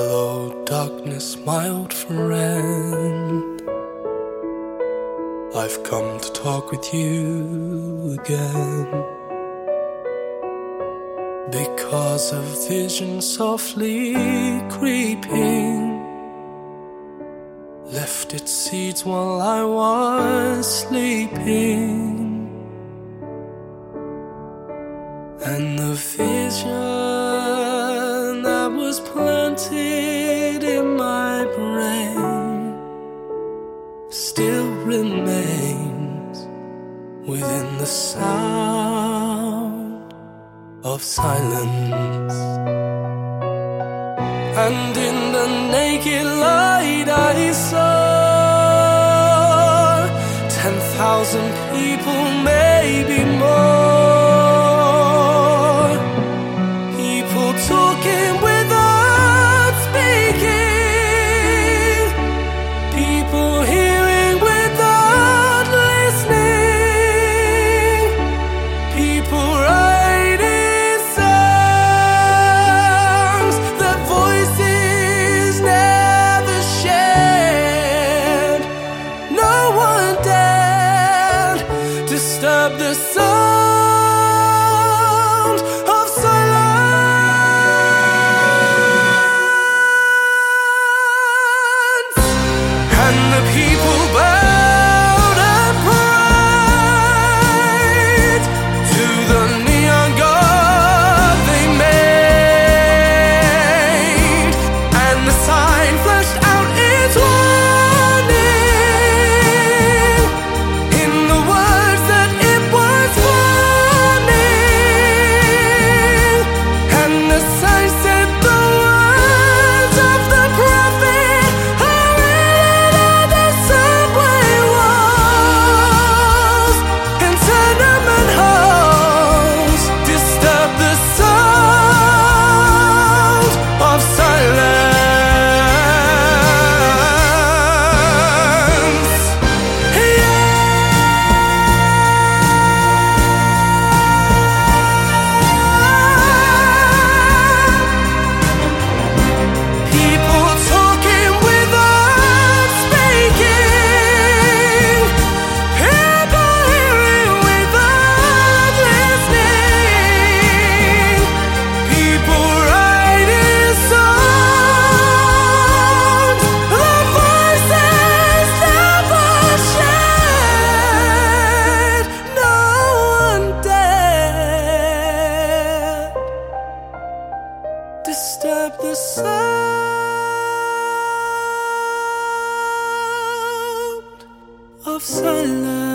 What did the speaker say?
Hello, darkness, my old friend. I've come to talk with you again, because a vision softly creeping left its seeds while I was sleeping. And the vision that was planted in my brain still remains within the sound of silence. And in the naked light I saw 10,000 people, maybe more. Talking without speaking, people hearing without listening, people writing songs, their voices never shared. No one dared disturb the sound of silence. And the people bowed and prayed to the neon god they made, and the sign flashed out its warning in the words that it was warning. And the sign said the words of the prophet are written on the subway walls and tenement halls. Disturb the sound of silence. People talking without speaking, people hearing without listening, people writing songs, their voices never shared. No one dared disturb the sound of silence.